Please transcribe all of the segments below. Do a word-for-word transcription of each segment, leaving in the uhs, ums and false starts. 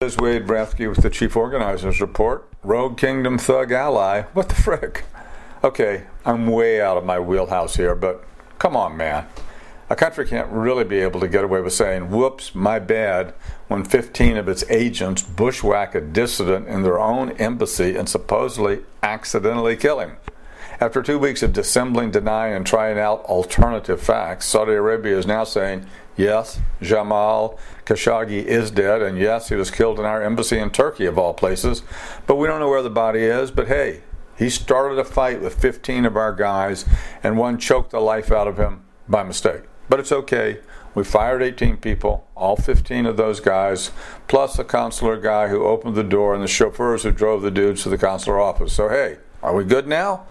This is Wade Rathke with the Chief Organizers Report. Rogue Kingdom Thug Ally. What the frick? Okay, I'm way out of my wheelhouse here, but come on, man. A country can't really be able to get away with saying, whoops, my bad, when fifteen of its agents bushwhack a dissident in their own embassy and supposedly accidentally kill him. After two weeks of dissembling, denying, and trying out alternative facts, Saudi Arabia is now saying, yes, Jamal Khashoggi is dead, and yes, he was killed in our embassy in Turkey, of all places, but we don't know where the body is. But hey, he started a fight with fifteen of our guys, and one choked the life out of him by mistake. But it's okay. We fired eighteen people, all fifteen of those guys, plus a consular guy who opened the door and the chauffeurs who drove the dudes to the consular office. So hey, are we good now?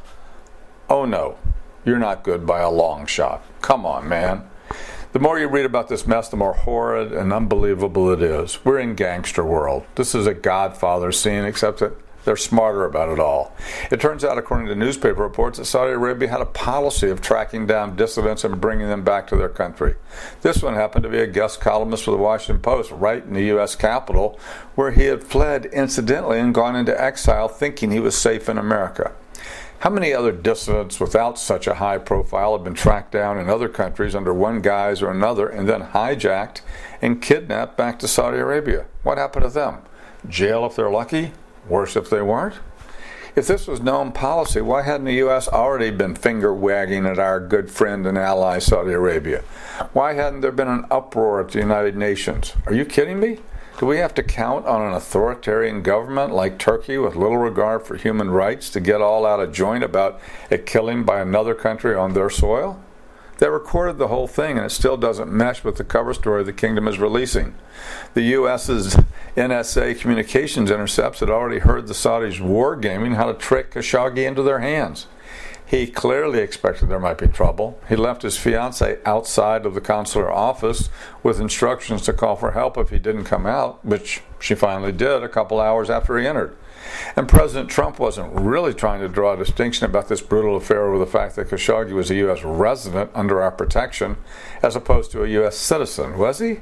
Oh no, you're not good by a long shot. Come on, man. The more you read about this mess, the more horrid and unbelievable it is. We're in gangster world. This is a Godfather scene, except that they're smarter about it all. It turns out, according to newspaper reports, that Saudi Arabia had a policy of tracking down dissidents and bringing them back to their country. This one happened to be a guest columnist for the Washington Post right in the U S Capitol, where he had fled incidentally and gone into exile thinking he was safe in America. How many other dissidents without such a high profile have been tracked down in other countries under one guise or another and then hijacked and kidnapped back to Saudi Arabia? What happened to them? Jail if they're lucky? Worse if they weren't? If this was known policy, why hadn't the U S already been finger-wagging at our good friend and ally Saudi Arabia? Why hadn't there been an uproar at the United Nations? Are you kidding me? Do we have to count on an authoritarian government like Turkey with little regard for human rights to get all out of joint about a killing by another country on their soil? They recorded the whole thing, and it still doesn't mesh with the cover story the kingdom is releasing. The U S's N S A communications intercepts had already heard the Saudis wargaming how to trick Khashoggi into their hands. He clearly expected there might be trouble. He left his fiancée outside of the consular office with instructions to call for help if he didn't come out, which she finally did a couple hours after he entered. And President Trump wasn't really trying to draw a distinction about this brutal affair over the fact that Khashoggi was a U S resident under our protection as opposed to a U S citizen, was he?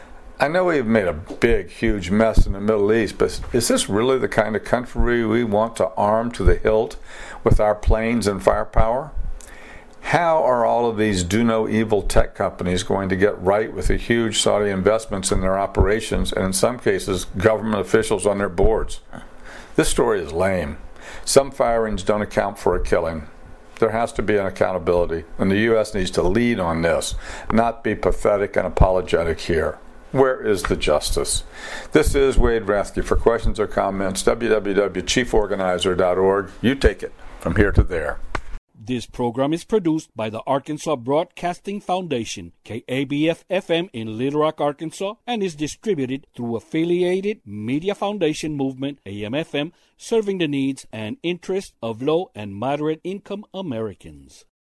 I know we've made a big, huge mess in the Middle East, but is this really the kind of country we want to arm to the hilt with our planes and firepower? How are all of these do-no-evil tech companies going to get right with the huge Saudi investments in their operations and, in some cases, government officials on their boards? This story is lame. Some firings don't account for a killing. There has to be an accountability, and the U S needs to lead on this, not be pathetic and apologetic here. Where is the justice? This is Wade Rathke. For questions or comments, w w w dot chief organizer dot org. You take it from here to there. This program is produced by the Arkansas Broadcasting Foundation, K A B F F M in Little Rock, Arkansas, and is distributed through Affiliated Media Foundation Movement, A M F M, serving the needs and interests of low and moderate income Americans.